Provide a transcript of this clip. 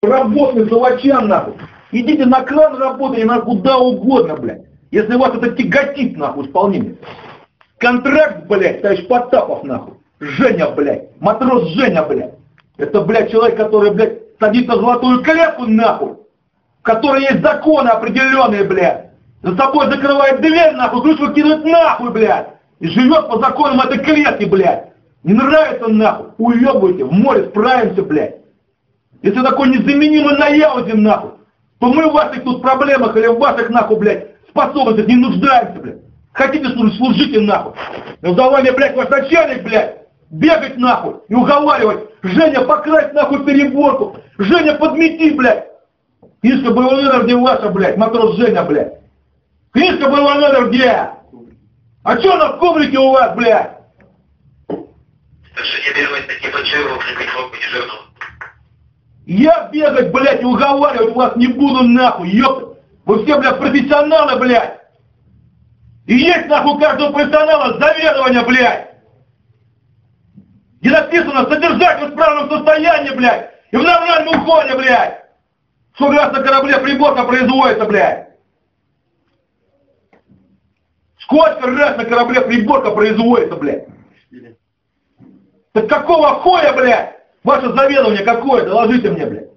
Работный заводчан, нахуй. Идите на кран работайте, на куда угодно, блядь. Если вас это тяготит, нахуй, исполнение. Контракт, блядь, товарищ Потапов, нахуй. Женя, блядь. Матрос Женя, блядь. Это, блядь, человек, который, блядь, садится в золотую клетку, нахуй. В которой есть законы определенные, блядь. За собой закрывает дверь, нахуй, ключ выкидывает нахуй, блядь. И живет по законам этой клетки, блядь. Не нравится, нахуй. Уебывайте, в море справимся, блядь. Если такой незаменимый наявден, нахуй, то мы в ваших тут проблемах или в ваших, нахуй, блядь, способностях не нуждаемся, блядь. Хотите служить, служите, нахуй. Но давай мне, блядь, ваш начальник, блядь, бегать, нахуй, и уговаривать. Женя, покрась, нахуй, переборку. Женя, подмети, блядь. Книжка боевой номер где ваша, блядь, матрос Женя, блядь. Книжка боевой номер где? А чё она в коврике у вас, блядь? Старшине первой статьи Бочаева укрепить дежурного. Я бегать, блядь, и уговаривать вас не буду, нахуй, ёпта. Вы все, блядь, профессионалы, блядь. И есть, нахуй, каждого профессионала заведование, блядь. Где написано содержать в исправном состоянии, блядь. И в нормальном уходе, блядь. Сколько раз на корабле приборка производится, блядь. Сколько раз на корабле приборка производится, блядь. Так какого хуя, блядь? Ваше заведование какое? Доложите мне, блядь.